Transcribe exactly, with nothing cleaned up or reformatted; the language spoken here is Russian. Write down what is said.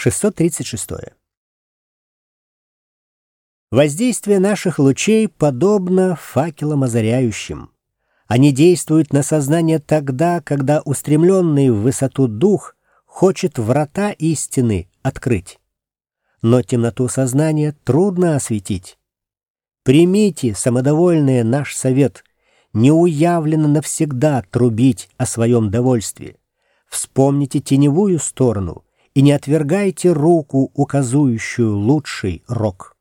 шестьсот тридцать шесть. Воздействие наших лучей подобно факелам озаряющим. Они действуют на сознание тогда, когда устремленный в высоту дух хочет врата истины открыть. Но темноту сознания трудно осветить. Примите, самодовольные, наш совет, неуявленно навсегда трубить о своем довольстве. Вспомните теневую сторону и не отвергайте руку, указующую лучший рок.